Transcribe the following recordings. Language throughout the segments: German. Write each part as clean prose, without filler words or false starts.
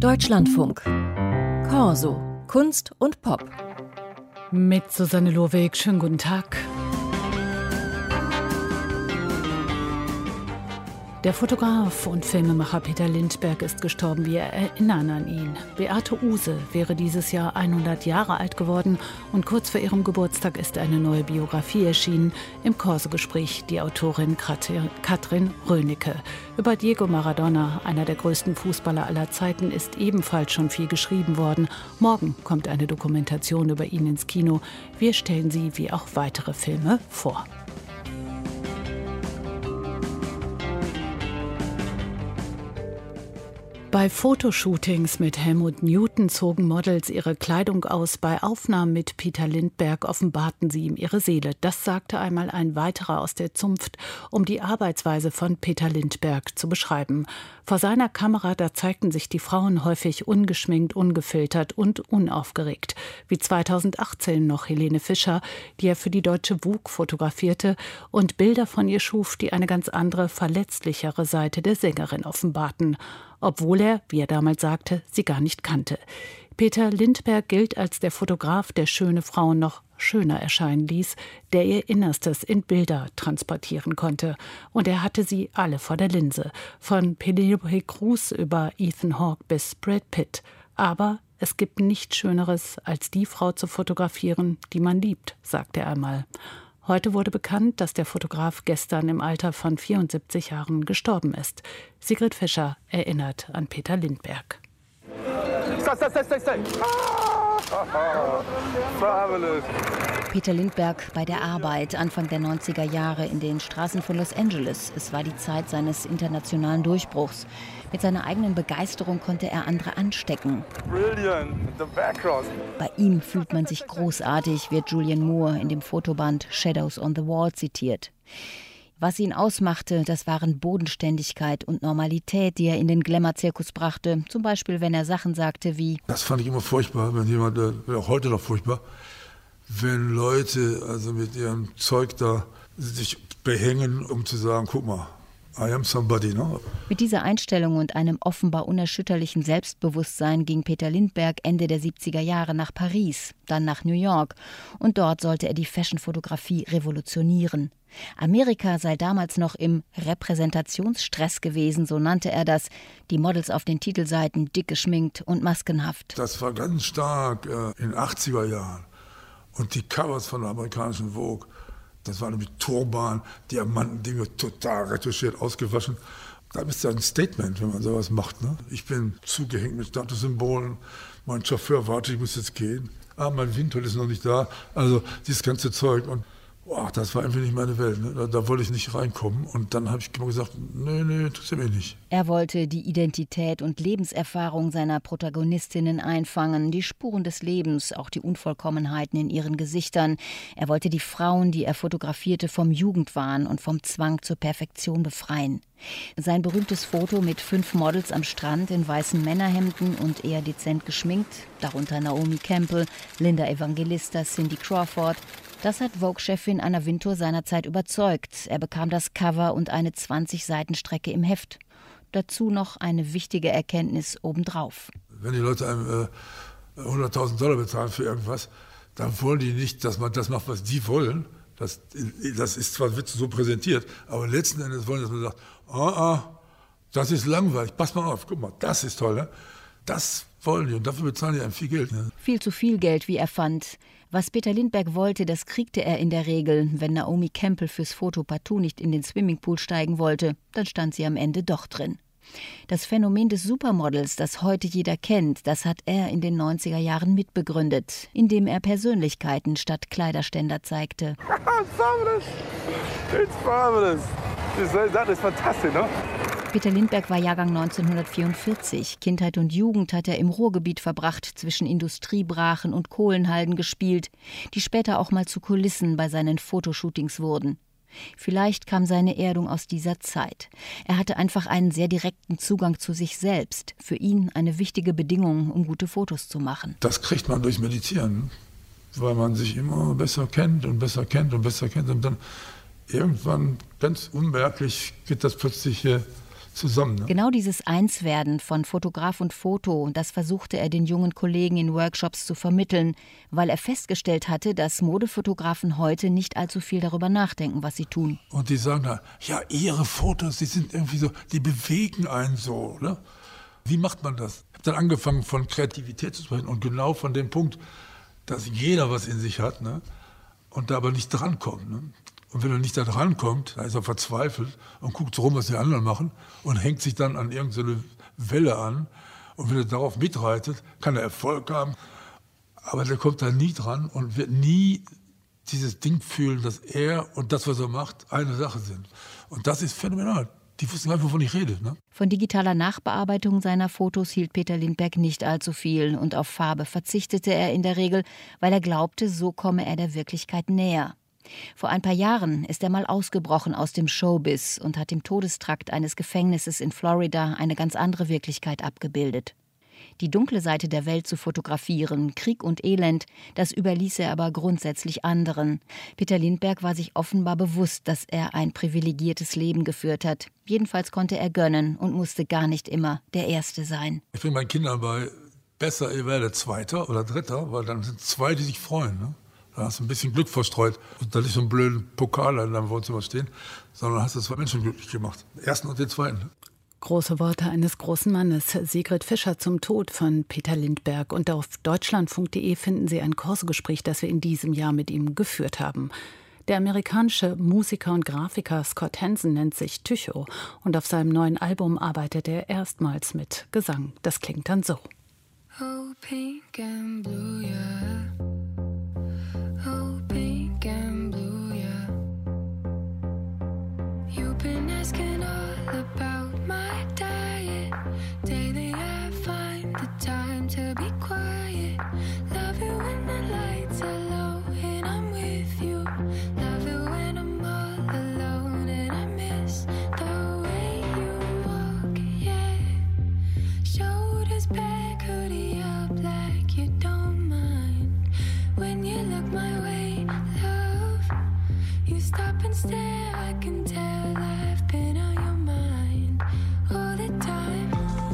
Deutschlandfunk. Corso. Kunst und Pop. Mit Susanne Lohweg. Schönen guten Tag. Der Fotograf und Filmemacher Peter Lindbergh ist gestorben. Wir erinnern an ihn. Beate Uhse wäre dieses Jahr 100 Jahre alt geworden und kurz vor ihrem Geburtstag ist eine neue Biografie erschienen. Im Corso-Gespräch die Autorin Katrin Rönecke. Über Diego Maradona, einer der größten Fußballer aller Zeiten, ist ebenfalls schon viel geschrieben worden. Morgen kommt eine Dokumentation über ihn ins Kino. Wir stellen sie wie auch weitere Filme vor. Bei Fotoshootings mit Helmut Newton zogen Models ihre Kleidung aus. Bei Aufnahmen mit Peter Lindbergh offenbarten sie ihm ihre Seele. Das sagte einmal ein weiterer aus der Zunft, um die Arbeitsweise von Peter Lindbergh zu beschreiben. Vor seiner Kamera, da zeigten sich die Frauen häufig ungeschminkt, ungefiltert und unaufgeregt. Wie 2018 noch Helene Fischer, die er für die Deutsche Vogue fotografierte und Bilder von ihr schuf, die eine ganz andere, verletzlichere Seite der Sängerin offenbarten. Obwohl er, wie er damals sagte, sie gar nicht kannte. Peter Lindbergh gilt als der Fotograf, der schöne Frauen noch schöner erscheinen ließ, der ihr Innerstes in Bilder transportieren konnte. Und er hatte sie alle vor der Linse, von Penélope Cruz über Ethan Hawke bis Brad Pitt. Aber es gibt nichts Schöneres, als die Frau zu fotografieren, die man liebt, sagte er einmal. Heute wurde bekannt, dass der Fotograf gestern im Alter von 74 Jahren gestorben ist. Sigrid Fischer erinnert an Peter Lindbergh. Peter Lindbergh bei der Arbeit, Anfang der 90er Jahre in den Straßen von Los Angeles. Es war die Zeit seines internationalen Durchbruchs. Mit seiner eigenen Begeisterung konnte er andere anstecken. Bei ihm fühlt man sich großartig, wird Julianne Moore in dem Fotoband Shadows on the Wall zitiert. Was ihn ausmachte, das waren Bodenständigkeit und Normalität, die er in den Glamour-Zirkus brachte. Zum Beispiel, wenn er Sachen sagte wie: Das fand ich immer furchtbar, wenn jemand, auch heute noch furchtbar, wenn Leute also mit ihrem Zeug da sich behängen, um zu sagen, guck mal, I am somebody, no? Mit dieser Einstellung und einem offenbar unerschütterlichen Selbstbewusstsein ging Peter Lindbergh Ende der 70er Jahre nach Paris, dann nach New York. Und dort sollte er die Fashion-Fotografie revolutionieren. Amerika sei damals noch im Repräsentationsstress gewesen, so nannte er das. Die Models auf den Titelseiten dick geschminkt und maskenhaft. Das war ganz stark in den 80er Jahren. Und die Covers von der amerikanischen Vogue, das waren mit Turban, Diamantendinge total retuschiert, ausgewaschen. Da ist ja ein Statement, wenn man sowas macht. Ne? Ich bin zugehängt mit Statussymbolen, mein Chauffeur wartet, ich muss jetzt gehen. Mein Windhund ist noch nicht da. Also dieses ganze Zeug. Und das war einfach nicht meine Welt. Ne? Da wollte ich nicht reinkommen. Und dann habe ich immer gesagt, nee, tut sie mir nicht. Er wollte die Identität und Lebenserfahrung seiner Protagonistinnen einfangen, die Spuren des Lebens, auch die Unvollkommenheiten in ihren Gesichtern. Er wollte die Frauen, die er fotografierte, vom Jugendwahn und vom Zwang zur Perfektion befreien. Sein berühmtes Foto mit 5 Models am Strand in weißen Männerhemden und eher dezent geschminkt, darunter Naomi Campbell, Linda Evangelista, Cindy Crawford, das hat Vogue-Chefin Anna Wintour seinerzeit überzeugt. Er bekam das Cover und eine 20-Seiten-Strecke im Heft. Dazu noch eine wichtige Erkenntnis obendrauf. Wenn die Leute einem $100.000 bezahlen für irgendwas, dann wollen die nicht, dass man das macht, was die wollen. Das ist zwar wird so präsentiert, aber letzten Endes wollen, dass man sagt, das ist langweilig, pass mal auf, guck mal, das ist toll, ne? Das wollen die und dafür bezahlen die einem viel Geld. Ne? Viel zu viel Geld, wie er fand. Was Peter Lindbergh wollte, das kriegte er in der Regel. Wenn Naomi Campbell fürs Foto partout nicht in den Swimmingpool steigen wollte, dann stand sie am Ende doch drin. Das Phänomen des Supermodels, das heute jeder kennt, das hat er in den 90er Jahren mitbegründet, indem er Persönlichkeiten statt Kleiderständer zeigte. It's fabulous. Das ist fantastisch, ne? Peter Lindbergh war Jahrgang 1944. Kindheit und Jugend hat er im Ruhrgebiet verbracht, zwischen Industriebrachen und Kohlenhalden gespielt, die später auch mal zu Kulissen bei seinen Fotoshootings wurden. Vielleicht kam seine Erdung aus dieser Zeit. Er hatte einfach einen sehr direkten Zugang zu sich selbst. Für ihn eine wichtige Bedingung, um gute Fotos zu machen. Das kriegt man durch Meditieren, weil man sich immer besser kennt und besser kennt und besser kennt. Und dann irgendwann ganz unmerklich geht das plötzlich zusammen. Ne? Genau dieses Einswerden von Fotograf und Foto, das versuchte er den jungen Kollegen in Workshops zu vermitteln, weil er festgestellt hatte, dass Modefotografen heute nicht allzu viel darüber nachdenken, was sie tun. Und die sagen dann, ja, ihre Fotos, die sind irgendwie so, die bewegen einen so. Ne? Wie macht man das? Ich habe dann angefangen von Kreativität zu sprechen und genau von dem Punkt, dass jeder was in sich hat, ne? Und da aber nicht drankommt. Ne? Und wenn er nicht da drankommt, dann ist er verzweifelt und guckt so rum, was die anderen machen und hängt sich dann an irgendeine Welle an. Und wenn er darauf mitreitet, kann er Erfolg haben. Aber der kommt da nie dran und wird nie dieses Ding fühlen, dass er und das, was er macht, eine Sache sind. Und das ist phänomenal. Die wussten gar nicht, wovon ich rede. Ne? Von digitaler Nachbearbeitung seiner Fotos hielt Peter Lindbergh nicht allzu viel und auf Farbe verzichtete er in der Regel, weil er glaubte, so komme er der Wirklichkeit näher. Vor ein paar Jahren ist er mal ausgebrochen aus dem Showbiz und hat im Todestrakt eines Gefängnisses in Florida eine ganz andere Wirklichkeit abgebildet. Die dunkle Seite der Welt zu fotografieren, Krieg und Elend, das überließ er aber grundsätzlich anderen. Peter Lindbergh war sich offenbar bewusst, dass er ein privilegiertes Leben geführt hat. Jedenfalls konnte er gönnen und musste gar nicht immer der Erste sein. Ich bringe meinen Kindern bei, besser ihr werdet Zweiter oder Dritter, weil dann sind zwei, die sich freuen. Ne? Da hast du ein bisschen Glück verstreut und da nicht so einen blöden Pokal in deinem Wohnzimmer stehen, sondern hast du zwei Menschen glücklich gemacht. Den ersten und den zweiten. Ne? Große Worte eines großen Mannes. Sigrid Fischer zum Tod von Peter Lindbergh. Und auf deutschlandfunk.de finden Sie ein Korsegespräch, das wir in diesem Jahr mit ihm geführt haben. Der amerikanische Musiker und Grafiker Scott Hansen nennt sich Tycho. Und auf seinem neuen Album arbeitet er erstmals mit Gesang. Das klingt dann so. Oh, pink and blue, yeah. Oh, pink and blue, yeah. You've been asking all about my diet. Daily I find the time to be quiet. Love it when the lights are low and I'm with you. Love it when I'm all alone and I miss the way you walk, yeah. Shoulders back, hoodie up like you don't mind. When you look my way, love, you stop and stare. I can tell I've been on your mind all the time.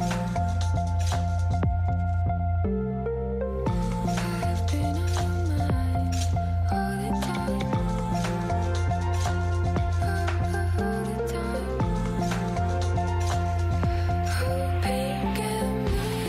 I've been on your mind all the time. All the time. Oh, pink and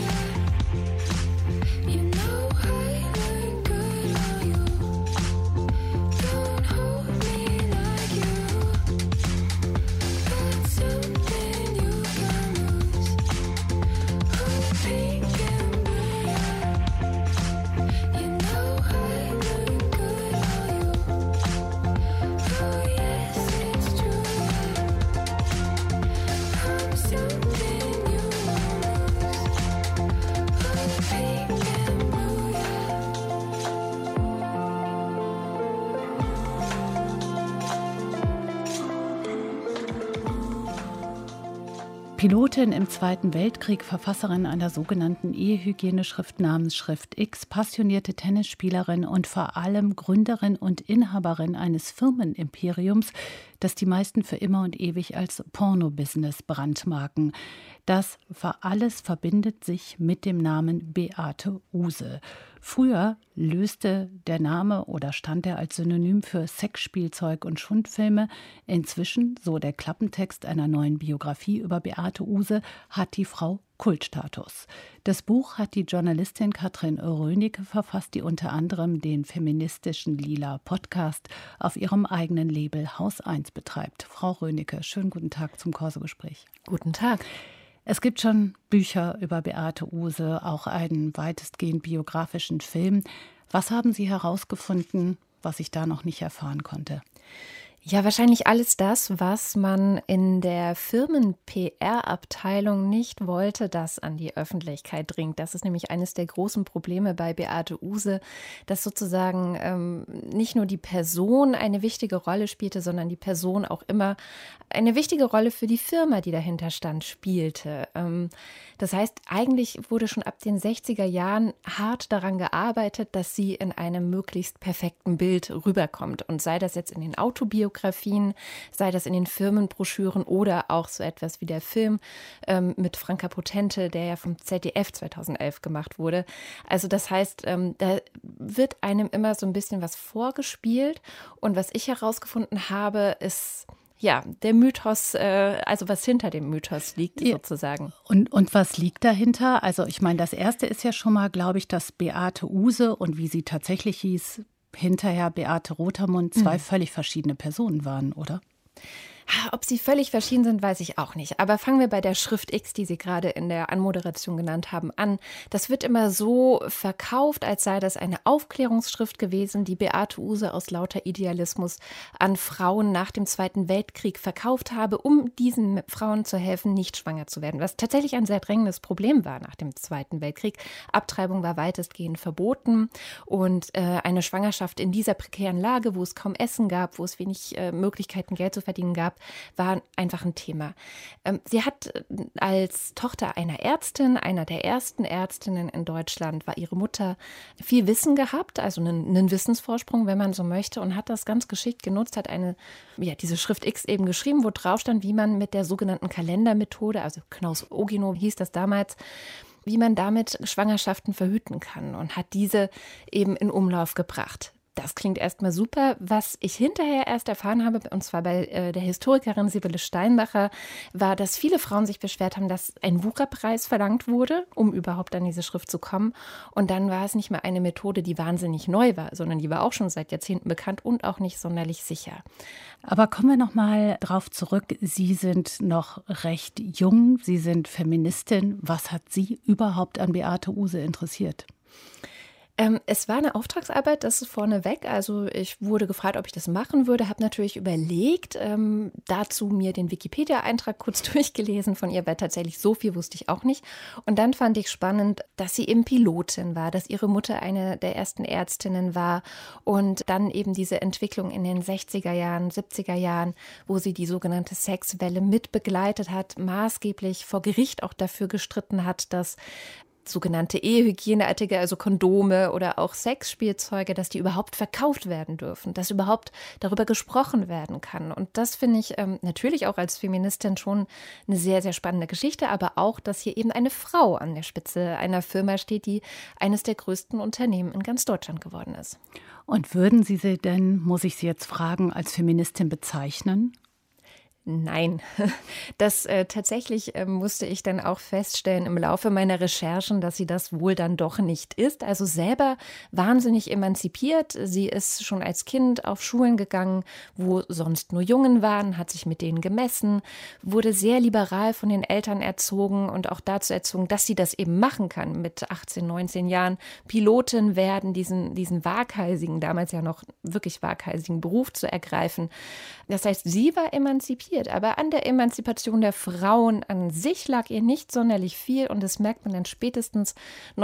blue, you know I look good on you. Don't hold me like you got something you can lose. Oh, pink and blue, you know I look good on you. Oh, yes, it's true. I'm something you lose. Oh, pink and blue, Pilotin im Zweiten Weltkrieg, Verfasserin einer sogenannten Ehehygieneschrift namens Schrift X, passionierte Tennisspielerin und vor allem Gründerin und Inhaberin eines Firmenimperiums, das die meisten für immer und ewig als Porno-Business brandmarken. Das alles verbindet sich mit dem Namen Beate Uhse. Früher löste der Name oder stand er als Synonym für Sexspielzeug und Schundfilme. Inzwischen, so der Klappentext einer neuen Biografie über Beate Uhse, hat die Frau Kultstatus. Das Buch hat die Journalistin Katrin Rönecke verfasst, die unter anderem den feministischen Lila-Podcast auf ihrem eigenen Label Haus 1 betreibt. Frau Rönecke, schönen guten Tag zum Korsegespräch. Guten Tag. Es gibt schon Bücher über Beate Uhse, auch einen weitestgehend biografischen Film. Was haben Sie herausgefunden, was ich da noch nicht erfahren konnte? Ja, wahrscheinlich alles das, was man in der Firmen-PR-Abteilung nicht wollte, das an die Öffentlichkeit dringt. Das ist nämlich eines der großen Probleme bei Beate Uhse, dass sozusagen nicht nur die Person eine wichtige Rolle spielte, sondern die Person auch immer eine wichtige Rolle für die Firma, die dahinter stand, spielte. Das heißt, eigentlich wurde schon ab den 60er Jahren hart daran gearbeitet, dass sie in einem möglichst perfekten Bild rüberkommt. Und sei das jetzt in den Autobiografien Biografien, sei das in den Firmenbroschüren oder auch so etwas wie der Film mit Franka Potente, der ja vom ZDF 2011 gemacht wurde. Also das heißt, da wird einem immer so ein bisschen was vorgespielt. Und was ich herausgefunden habe, ist ja der Mythos, also was hinter dem Mythos liegt sozusagen. Und was liegt dahinter? Also ich meine, das Erste ist ja schon mal, glaube ich, dass Beate Uhse und wie sie tatsächlich hieß, hinterher Beate Rotermund, zwei völlig verschiedene Personen waren, oder? Ob sie völlig verschieden sind, weiß ich auch nicht. Aber fangen wir bei der Schrift X, die Sie gerade in der Anmoderation genannt haben, an. Das wird immer so verkauft, als sei das eine Aufklärungsschrift gewesen, die Beate Uhse aus lauter Idealismus an Frauen nach dem Zweiten Weltkrieg verkauft habe, um diesen Frauen zu helfen, nicht schwanger zu werden. Was tatsächlich ein sehr drängendes Problem war nach dem Zweiten Weltkrieg. Abtreibung war weitestgehend verboten und eine Schwangerschaft in dieser prekären Lage, wo es kaum Essen gab, wo es wenig Möglichkeiten, Geld zu verdienen gab, war einfach ein Thema. Sie hat als Tochter einer Ärztin, einer der ersten Ärztinnen in Deutschland, war ihre Mutter, viel Wissen gehabt, also einen Wissensvorsprung, wenn man so möchte, und hat das ganz geschickt genutzt, hat diese Schrift X eben geschrieben, wo drauf stand, wie man mit der sogenannten Kalendermethode, also Knaus-Ogino hieß das damals, wie man damit Schwangerschaften verhüten kann, und hat diese eben in Umlauf gebracht. Das klingt erstmal super. Was ich hinterher erst erfahren habe, und zwar bei der Historikerin Sibylle Steinbacher, war, dass viele Frauen sich beschwert haben, dass ein Wucherpreis verlangt wurde, um überhaupt an diese Schrift zu kommen. Und dann war es nicht mehr eine Methode, die wahnsinnig neu war, sondern die war auch schon seit Jahrzehnten bekannt und auch nicht sonderlich sicher. Aber kommen wir noch mal drauf zurück. Sie sind noch recht jung, Sie sind Feministin. Was hat Sie überhaupt an Beate Uhse interessiert? Es war eine Auftragsarbeit, das ist vorneweg. Also ich wurde gefragt, ob ich das machen würde, habe natürlich überlegt, dazu mir den Wikipedia-Eintrag kurz durchgelesen von ihr, weil tatsächlich so viel wusste ich auch nicht. Und dann fand ich spannend, dass sie eben Pilotin war, dass ihre Mutter eine der ersten Ärztinnen war und dann eben diese Entwicklung in den 60er Jahren, 70er Jahren, wo sie die sogenannte Sexwelle mit begleitet hat, maßgeblich vor Gericht auch dafür gestritten hat, dass sogenannte Ehehygieneartikel, also Kondome oder auch Sexspielzeuge, dass die überhaupt verkauft werden dürfen, dass überhaupt darüber gesprochen werden kann. Und das finde ich natürlich auch als Feministin schon eine sehr, sehr spannende Geschichte, aber auch, dass hier eben eine Frau an der Spitze einer Firma steht, die eines der größten Unternehmen in ganz Deutschland geworden ist. Und würden Sie sie denn, muss ich Sie jetzt fragen, als Feministin bezeichnen? Nein, das tatsächlich musste ich dann auch feststellen im Laufe meiner Recherchen, dass sie das wohl dann doch nicht ist. Also selber wahnsinnig emanzipiert. Sie ist schon als Kind auf Schulen gegangen, wo sonst nur Jungen waren, hat sich mit denen gemessen, wurde sehr liberal von den Eltern erzogen und auch dazu erzogen, dass sie das eben machen kann, mit 18, 19 Jahren Pilotin werden, diesen waghalsigen, damals ja noch wirklich waghalsigen Beruf zu ergreifen. Das heißt, sie war emanzipiert. Aber an der Emanzipation der Frauen an sich lag ihr nicht sonderlich viel. Und das merkt man dann spätestens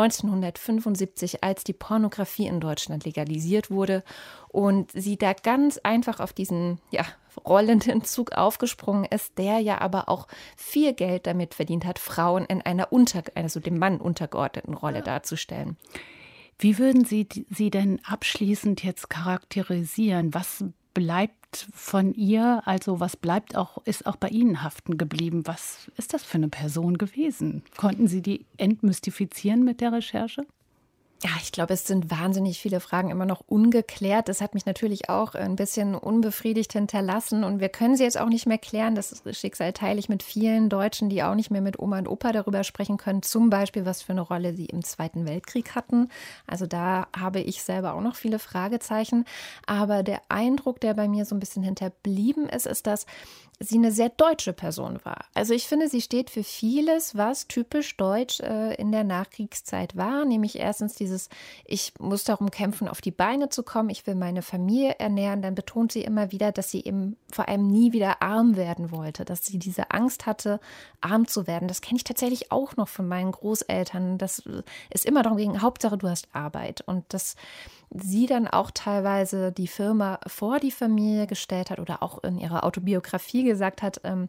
1975, als die Pornografie in Deutschland legalisiert wurde. Und sie da ganz einfach auf diesen rollenden Zug aufgesprungen ist, der ja aber auch viel Geld damit verdient hat, Frauen in einer also dem Mann untergeordneten Rolle darzustellen. Wie würden Sie sie denn abschließend jetzt charakterisieren? Was bleibt von ihr, also was ist auch bei Ihnen haften geblieben? Was ist das für eine Person gewesen? Konnten Sie die entmystifizieren mit der Recherche? Ja, ich glaube, es sind wahnsinnig viele Fragen immer noch ungeklärt. Das hat mich natürlich auch ein bisschen unbefriedigt hinterlassen. Und wir können sie jetzt auch nicht mehr klären. Das Schicksal teile ich mit vielen Deutschen, die auch nicht mehr mit Oma und Opa darüber sprechen können. Zum Beispiel, was für eine Rolle sie im Zweiten Weltkrieg hatten. Also da habe ich selber auch noch viele Fragezeichen. Aber der Eindruck, der bei mir so ein bisschen hinterblieben ist, ist, dass sie eine sehr deutsche Person war. Also ich finde, sie steht für vieles, was typisch deutsch in der Nachkriegszeit war, nämlich erstens ich muss darum kämpfen, auf die Beine zu kommen, ich will meine Familie ernähren. Dann betont sie immer wieder, dass sie eben vor allem nie wieder arm werden wollte, dass sie diese Angst hatte, arm zu werden. Das kenne ich tatsächlich auch noch von meinen Großeltern. Das ist immer darum gegangen, Hauptsache du hast Arbeit. Und dass sie dann auch teilweise die Firma vor die Familie gestellt hat oder auch in ihrer Autobiografie gesagt hat,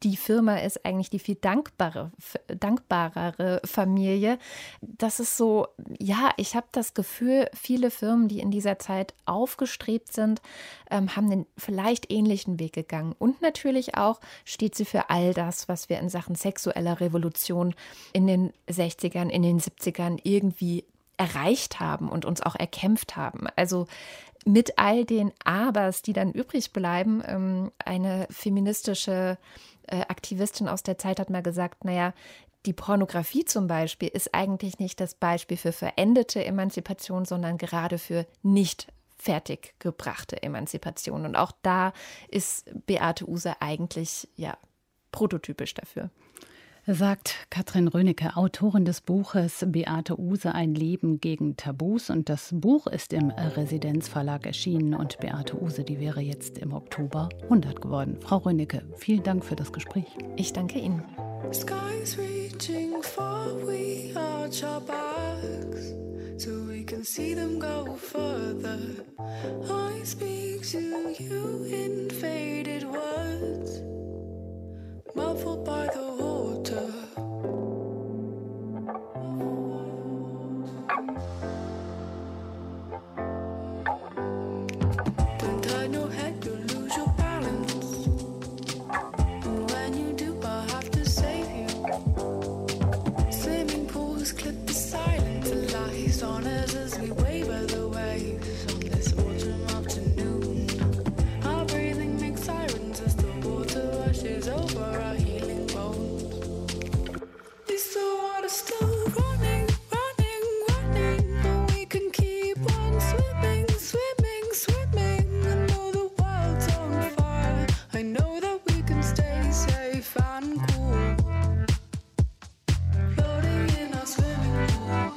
die Firma ist eigentlich die viel dankbarere Familie. Das ist so, ja, ich habe das Gefühl, viele Firmen, die in dieser Zeit aufgestrebt sind, haben einen vielleicht ähnlichen Weg gegangen. Und natürlich auch steht sie für all das, was wir in Sachen sexueller Revolution in den 60ern, in den 70ern irgendwie erreicht haben und uns auch erkämpft haben. Also mit all den Abers, die dann übrig bleiben, eine feministische Aktivistin aus der Zeit hat mal gesagt, naja, die Pornografie zum Beispiel ist eigentlich nicht das Beispiel für verendete Emanzipation, sondern gerade für nicht fertiggebrachte Emanzipation. Und auch da ist Beate Uhse eigentlich ja prototypisch dafür. Sagt Katrin Rönecke, Autorin des Buches Beate Uhse, ein Leben gegen Tabus. Und das Buch ist im Residenzverlag erschienen und Beate Uhse, die wäre jetzt im Oktober 100 geworden. Frau Rönecke, vielen Dank für das Gespräch. Ich danke Ihnen. Skies reaching far, we arch our backs so we can see them go further. I speak to you in faded words, muffled by the water. Don't turn your head, you'll lose your balance. And when you do, I have to save you. Swimming pools clip the silence, it lies on us as we waver the waves on this autumn afternoon. Our breathing makes sirens as the water rushes over our healing bones. Is the water still running, running, running? And we can keep on swimming, swimming, swimming. I know the world's on fire. I know that we can stay safe and cool, floating in our swimming pool.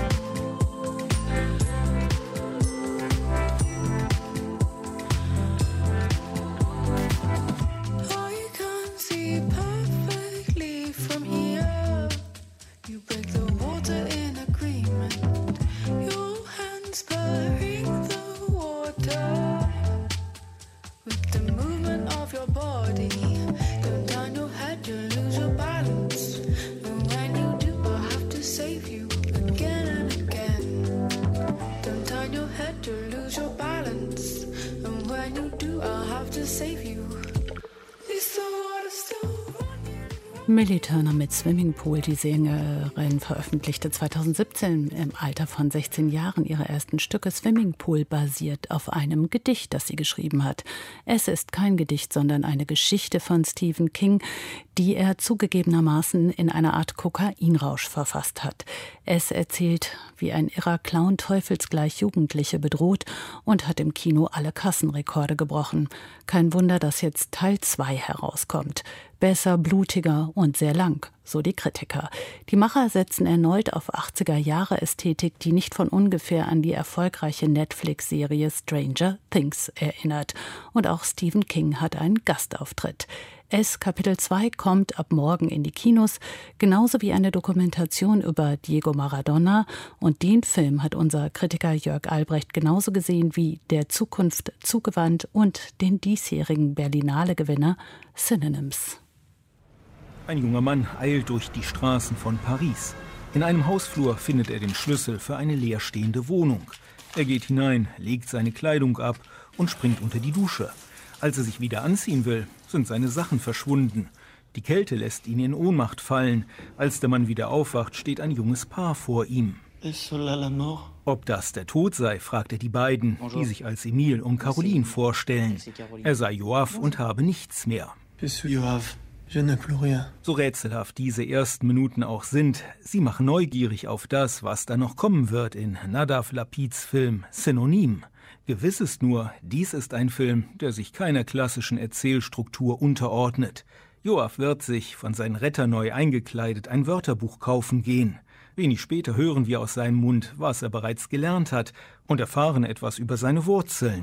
I can see perfectly from here. You break the water in agreement. Your hands blurring the water with the movement of your body. Don't turn your head, you'll lose your balance. And when you do, I have to save you again and again. Don't turn your head, you'll lose your balance. And when you do, I'll have to save you. Is the water still running? Millie Turner mit Swimming Pool. Die Sängerin veröffentlichte 2017 im Alter von 16 Jahren ihre ersten Stücke. Swimming Pool basiert auf einem Gedicht, das sie geschrieben hat. Es ist kein Gedicht, sondern eine Geschichte von Stephen King, die er zugegebenermaßen in einer Art Kokainrausch verfasst hat. Es erzählt, wie ein irrer Clown teufelsgleich Jugendliche bedroht und hat im Kino alle Kassenrekorde gebrochen. Kein Wunder, dass jetzt Teil 2 herauskommt. Besser, blutiger und sehr lang, so die Kritiker. Die Macher setzen erneut auf 80er-Jahre-Ästhetik, die nicht von ungefähr an die erfolgreiche Netflix-Serie Stranger Things erinnert. Und auch Stephen King hat einen Gastauftritt. Es Kapitel 2 kommt ab morgen in die Kinos, genauso wie eine Dokumentation über Diego Maradona. Und den Film hat unser Kritiker Jörg Albrecht genauso gesehen wie Der Zukunft zugewandt und den diesjährigen Berlinale-Gewinner Synonyms. Ein junger Mann eilt durch die Straßen von Paris. In einem Hausflur findet er den Schlüssel für eine leerstehende Wohnung. Er geht hinein, legt seine Kleidung ab und springt unter die Dusche. Als er sich wieder anziehen will, sind seine Sachen verschwunden. Die Kälte lässt ihn in Ohnmacht fallen. Als der Mann wieder aufwacht, steht ein junges Paar vor ihm. Ob das der Tod sei, fragt er die beiden, die sich als Emile und Caroline vorstellen. Er sei Joaf und habe nichts mehr. So rätselhaft diese ersten Minuten auch sind, sie machen neugierig auf das, was da noch kommen wird in Nadav Lapids Film Synonym. Gewiss ist nur, dies ist ein Film, der sich keiner klassischen Erzählstruktur unterordnet. Joaf wird sich, von seinen Retter neu eingekleidet, ein Wörterbuch kaufen gehen. Wenig später hören wir aus seinem Mund, was er bereits gelernt hat, und erfahren etwas über seine Wurzeln.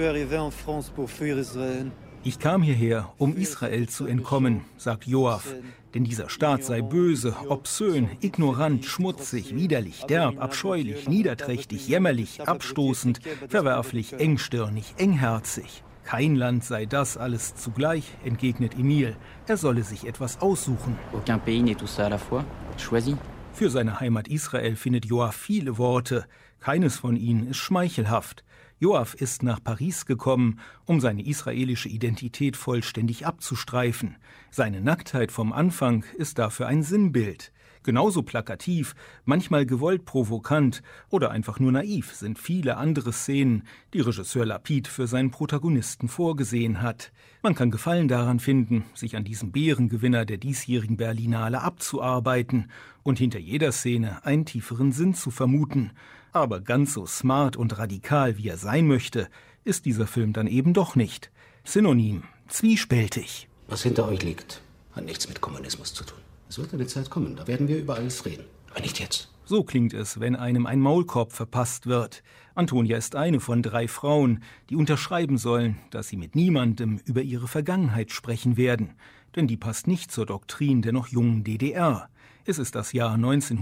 Ich kam hierher, um Israel zu entkommen, sagt Joaf. Denn dieser Staat sei böse, obszön, ignorant, schmutzig, widerlich, derb, abscheulich, niederträchtig, jämmerlich, abstoßend, verwerflich, engstirnig, engherzig. Kein Land sei das alles zugleich, entgegnet Emil. Er solle sich etwas aussuchen. Aucun pays n'est tout ça à la fois. Choisis. Für seine Heimat Israel findet Yoav viele Worte. Keines von ihnen ist schmeichelhaft. Yoav ist nach Paris gekommen, um seine israelische Identität vollständig abzustreifen. Seine Nacktheit vom Anfang ist dafür ein Sinnbild. Genauso plakativ, manchmal gewollt provokant oder einfach nur naiv sind viele andere Szenen, die Regisseur Lapid für seinen Protagonisten vorgesehen hat. Man kann Gefallen daran finden, sich an diesem Bärengewinner der diesjährigen Berlinale abzuarbeiten und hinter jeder Szene einen tieferen Sinn zu vermuten. Aber ganz so smart und radikal, wie er sein möchte, ist dieser Film dann eben doch nicht. Synonym, zwiespältig. Was hinter euch liegt, hat nichts mit Kommunismus zu tun. Es wird eine Zeit kommen, da werden wir über alles reden. Aber nicht jetzt. So klingt es, wenn einem ein Maulkorb verpasst wird. Antonia ist eine von 3 Frauen, die unterschreiben sollen, dass sie mit niemandem über ihre Vergangenheit sprechen werden. Denn die passt nicht zur Doktrin der noch jungen DDR. Es ist das Jahr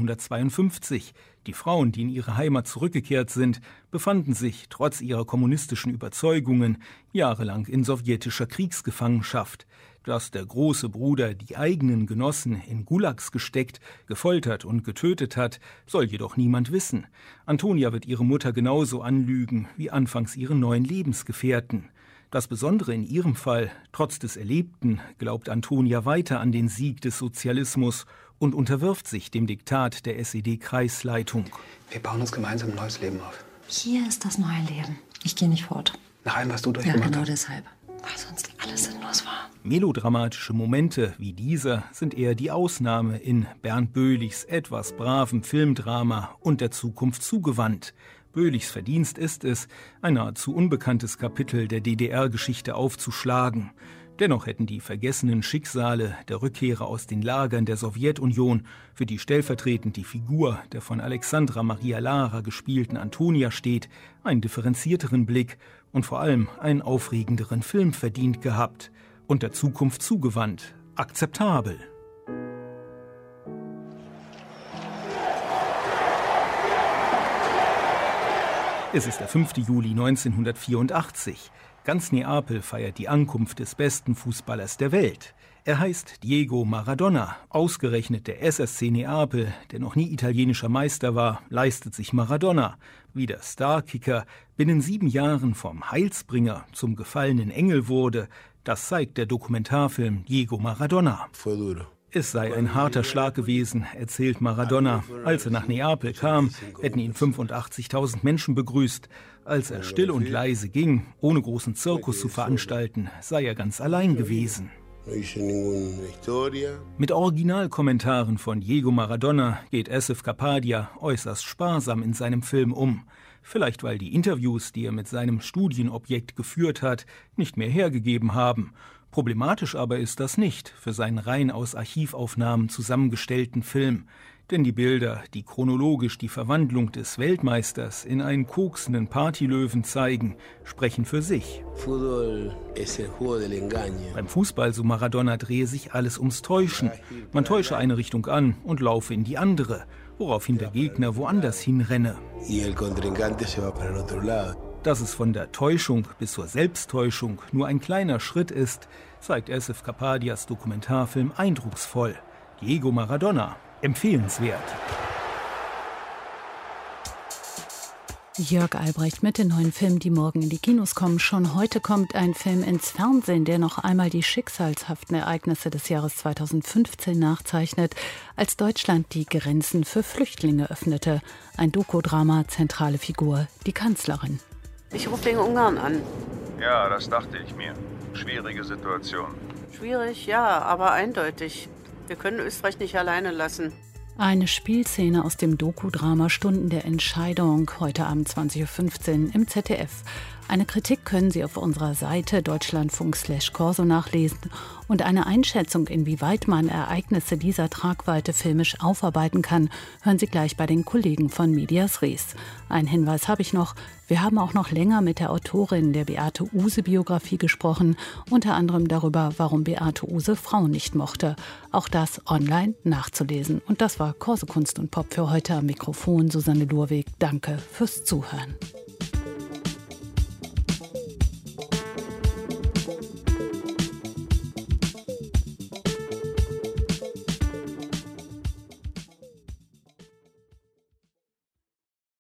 1952. Die Frauen, die in ihre Heimat zurückgekehrt sind, befanden sich, trotz ihrer kommunistischen Überzeugungen, jahrelang in sowjetischer Kriegsgefangenschaft. Dass der große Bruder die eigenen Genossen in Gulags gesteckt, gefoltert und getötet hat, soll jedoch niemand wissen. Antonia wird ihre Mutter genauso anlügen wie anfangs ihre neuen Lebensgefährten. Das Besondere in ihrem Fall, trotz des Erlebten, glaubt Antonia weiter an den Sieg des Sozialismus und unterwirft sich dem Diktat der SED-Kreisleitung. Wir bauen uns gemeinsam ein neues Leben auf. Hier ist das neue Leben. Ich gehe nicht fort. Nach allem, was du durchgemacht hast. Ja, genau deshalb. Weil sonst alles sinnlos war. Melodramatische Momente wie dieser sind eher die Ausnahme in Bernd Böhlichs etwas bravem Filmdrama und der Zukunft zugewandt. Böhlichs Verdienst ist es, ein nahezu unbekanntes Kapitel der DDR-Geschichte aufzuschlagen. Dennoch hätten die vergessenen Schicksale der Rückkehrer aus den Lagern der Sowjetunion, für die stellvertretend die Figur der von Alexandra Maria Lara gespielten Antonia steht, einen differenzierteren Blick und vor allem einen aufregenderen Film verdient gehabt. Und der Zukunft zugewandt, akzeptabel. Es ist der 5. Juli 1984. Ganz Neapel feiert die Ankunft des besten Fußballers der Welt. Er heißt Diego Maradona. Ausgerechnet der SSC Neapel, der noch nie italienischer Meister war, leistet sich Maradona, wie der Starkicker binnen 7 Jahren vom Heilsbringer zum gefallenen Engel wurde. Das zeigt der Dokumentarfilm Diego Maradona. Es sei ein harter Schlag gewesen, erzählt Maradona. Als er nach Neapel kam, hätten ihn 85.000 Menschen begrüßt. Als er still und leise ging, ohne großen Zirkus zu veranstalten, sei er ganz allein gewesen. Mit Originalkommentaren von Diego Maradona geht Asif Kapadia äußerst sparsam in seinem Film um. Vielleicht weil die Interviews, die er mit seinem Studienobjekt geführt hat, nicht mehr hergegeben haben. Problematisch aber ist das nicht für seinen rein aus Archivaufnahmen zusammengestellten Film. Denn die Bilder, die chronologisch die Verwandlung des Weltmeisters in einen koksenden Partylöwen zeigen, sprechen für sich. Beim Fußball, so Maradona, drehe sich alles ums Täuschen. Man täusche eine Richtung an und laufe in die andere, woraufhin der Gegner woanders hinrenne. Dass es von der Täuschung bis zur Selbsttäuschung nur ein kleiner Schritt ist, zeigt Asif Kapadias Dokumentarfilm eindrucksvoll. Diego Maradona, empfehlenswert. Jörg Albrecht mit den neuen Filmen, die morgen in die Kinos kommen. Schon heute kommt ein Film ins Fernsehen, der noch einmal die schicksalshaften Ereignisse des Jahres 2015 nachzeichnet, als Deutschland die Grenzen für Flüchtlinge öffnete. Ein Dokodrama, zentrale Figur, die Kanzlerin. Ich rufe wegen Ungarn an. Ja, das dachte ich mir. Schwierige Situation. Schwierig, ja, aber eindeutig. Wir können Österreich nicht alleine lassen. Eine Spielszene aus dem Doku-Drama Stunden der Entscheidung, heute Abend 20.15 Uhr im ZDF. Eine Kritik können Sie auf unserer Seite deutschlandfunk/Corso nachlesen und eine Einschätzung, inwieweit man Ereignisse dieser Tragweite filmisch aufarbeiten kann, hören Sie gleich bei den Kollegen von Medias Res. Ein Hinweis habe ich noch, wir haben auch noch länger mit der Autorin der Beate Uhse-Biografie gesprochen, unter anderem darüber, warum Beate Uhse Frauen nicht mochte. Auch das online nachzulesen. Und das war Corso Kunst und Pop für heute. Am Mikrofon Susanne Lurweg. Danke fürs Zuhören.